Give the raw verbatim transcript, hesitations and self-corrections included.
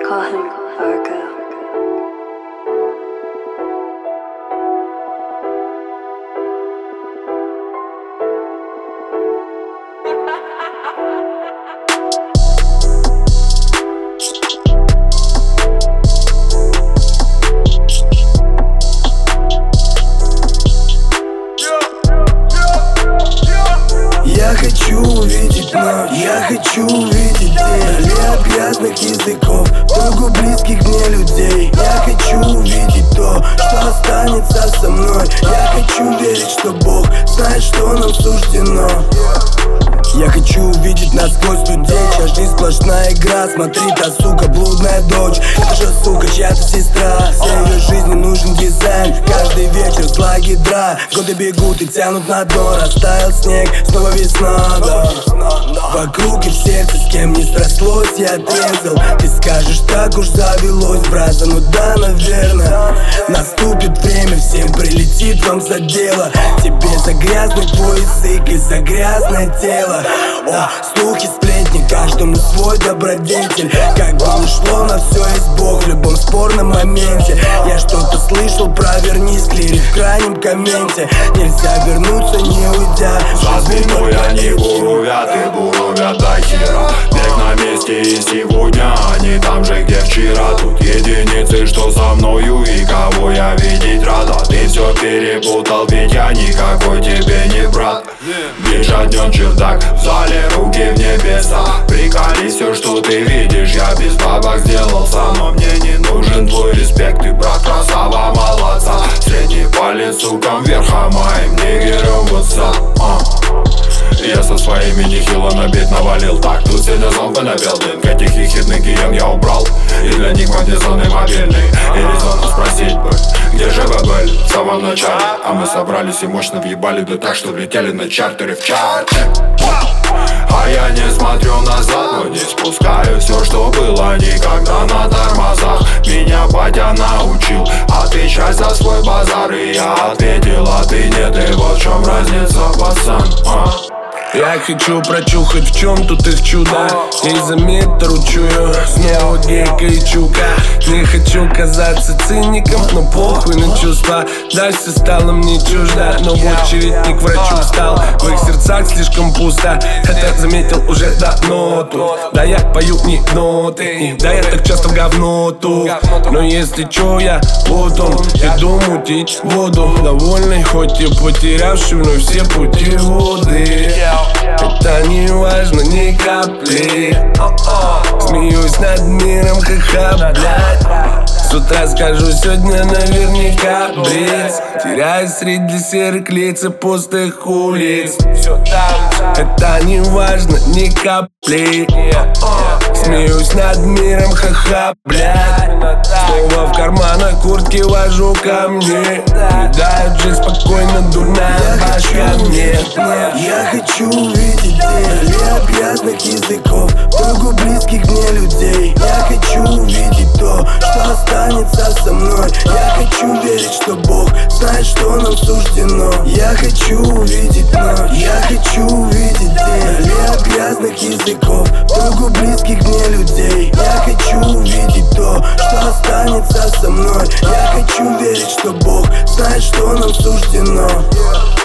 call him Argo. Я хочу увидеть ночь, я хочу увидеть день от грязных языков, кругу близких мне людей. Я хочу увидеть то, что останется со мной. Я хочу верить, что Бог знает, что нам суждено. Я хочу увидеть насквозь людей, чья жизнь сплошная игра. Смотри, та сука, блудная дочь, это же сука, чья-то сестра. Всей ее жизни нужен дизайн, каждый вечер зла гидра. Годы бегут и тянут на дно, растаял снег, снова весна, да. Вокруг и в сердце, с кем не срослось, я отрезал. Ты скажешь, так уж завелось, браза, ну да, наверное. Наступит время, всем прилетит вам за дело. Тебе за грязный твой язык и за грязное тело. О, слухи, сплетни, каждому свой добродетель. Как бы ни шло, на все есть Бог в любом спорном моменте. Я что-то слышал про вернись, клири в крайнем комменте. Нельзя вернуться, не уйдя. За спиной они буровят и буровят до хера. Бег на месте и сегодня они там же, где вчера. Тут единицы, что со мною и кого я видеть рада. Ты все перепутал, ведь я никакой тебе не брат. Бишь однен чердак, в зале руки в небеса. Приколи все, что ты видишь, я без бабок сделался. Но мне не нужен твой респект, ты брат, красава, молодца. Средний палец сукам вверх, а моим нигерам в WhatsApp. Я со своими нехило на бит навалил. Так, тут сегодня зомби на билдинг. Этих ехидных гиен я убрал, и для них магнезоны мобильный. И резонно спросить бы, где же вы были в самом начале? А мы собрались и мощно въебали, да так, что влетели на чартере в чарте. А я не смотрю назад, но не спускаю все, что было никогда на тормозах. Меня батя научил отвечать за свой базар, и я ответил, а ты нет, и вот в чем разница, пацан, а? Я хочу прочухать, в чем тут их чудо. И за метр учую, снова гейка и чука. Не хочу казаться циником, но похуй на чувства. Да, все стало мне чуждо, но в очередь не к врачу встал. В их сердцах слишком пусто, это заметил уже давно тут. Да, я пою не ноты, да, я так часто в говно тут. Но если чё, я вот он, иду мутить воду. Довольный, хоть и потерявший вновь все пути воды. Это не важно ни капли. Смеюсь над миром, ха-ха, блядь. С утра скажу, сегодня наверняка бриз. Теряюсь среди серых лиц и пустых улиц. Это не важно ни капли. Смеюсь над миром, ха-ха, блядь. Снова в карманах куртки вожу ко мне. Летает жизнь спокойно, дурная башка мне. Я хочу увидеть день от грязных языков, кругу близких мне людей. Я хочу увидеть то, что останется со мной. Я хочу верить, что Бог знает, что нам суждено. Я хочу увидеть ночь, я хочу увидеть день от грязных языков, кругу близких мне людей. Я хочу увидеть то, что останется со мной. Я хочу верить, что Бог знает, что нам суждено.